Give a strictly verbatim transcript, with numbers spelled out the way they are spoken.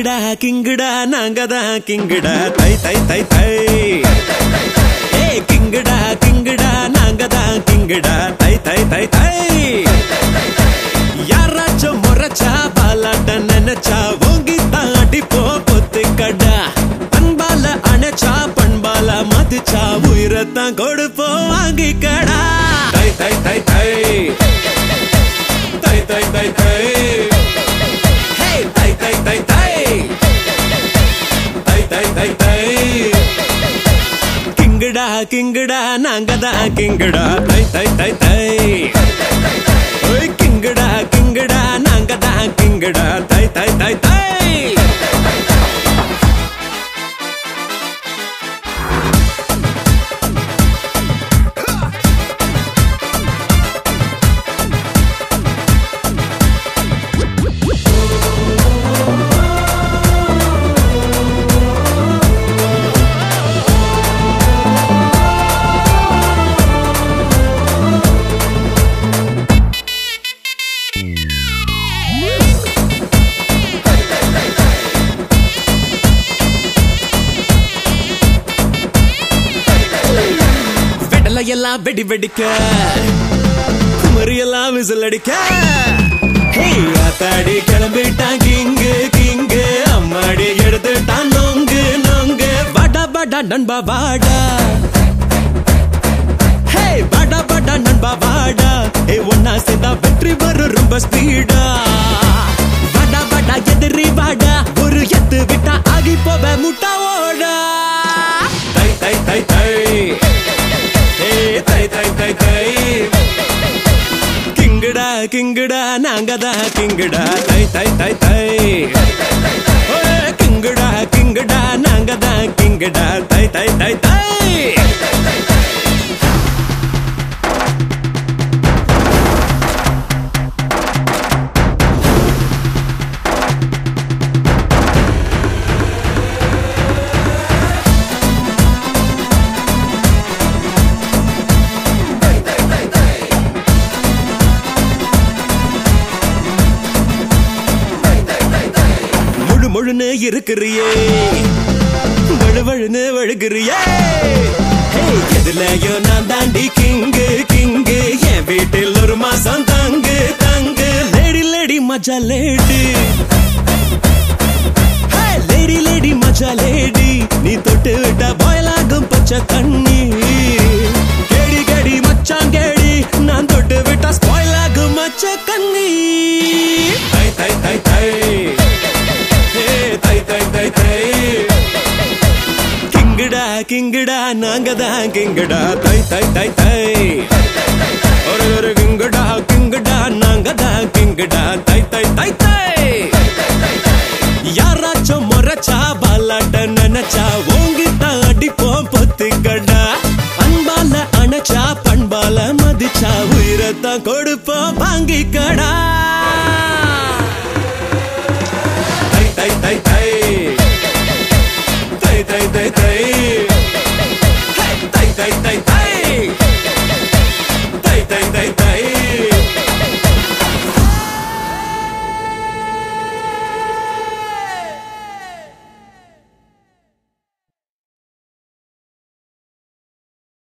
கிங்கடா கிங்கடா நாங்கதான் கிங்கடா தை தை தை தை ஏ கிங்கடா கிங்கடா நாங்கதான் கிங்கடா தை தை தை தை யாராச்சும் முறைச்சா பாலாட்ட நினைச்சா ஓங்கி தாண்டி போ பொத்து கடா அன்பால அணைச்சா பண்பால மதிச்சா உயிரத்தான் கொடுப்போம் வாங்கி கடா தை தை தை தை தை தை தை தை தை தை தை தை தை தை தை கிங்கடா கிங்கடா நாங்கதான் கிங்கடா தை தை தை தை ஓய் கிங்கடா கிங்கடா நாங்கதான் கிங்கடா தை தை தை தை எல்லாம் வெடி வெடிக்க குமரியெல்லாம் விசில் அடிக்க ஆத்தாடி கிளம்பிட்டான் கிங்கு கிங்கு அம்மாடி எடுத்துட்டான் நொங்கு நொங்கு வாடா வாடா நண்பா வாடா ஹே வாடா வாடா நண்பா வாடா ஏ ஒன்னா சேர்ந்தா வெற்றி வரும் ரொம்ப ஸ்பீடா வாடா வாடா எதிரி வாடா ஒரு எத்து விட்டா ஆகி போவ முட்டா ஓடா தை தை தை தை தை தை தை தை கிங்கடா கிங்கடா நாங்கதான் கிங்கடா தை தை தை தை கிங்கடா கிங்கடா நாங்கதான் கிங்கடா தை தை தை தை முழுன்னு இருக்கிறியே வழுவழுன்னு வழுகிறியே எதுலயோ நான் தாண்டி கிங்கு கிங்கு என் வீட்டில் ஒரு மாசம் தங்கு தங்கு லேடி லேடி மஜா லேடி லேடி லேடி மஜா லேடி நீ தொட்டு விட்டா பாயலாகும் பச்சை தண்ணி கேடி கேடி மச்சான் கேடி நான் தொட்டு விட்டா ஸ்பாயிலாகும் மச்ச கண்ணி தை தை தை தை தை தை தை தை கிங்கடா கிங்கடா நாங்கதான் கிங்கடா தை தை தை தை ஒரு ஒரு கிங்கடா கிங்கடா நாங்கதான் கிங்கடா தை தை தை தை யாராச்சும் முறைச்சா பாலாட்ட நினைச்சா ஓங்கி தாடிப்போம் பொத்து கடா அன்பால அணைச்சா பண்பால மதிச்சா உயிரத்தான் கொடுப்போம் வாங்கி கடா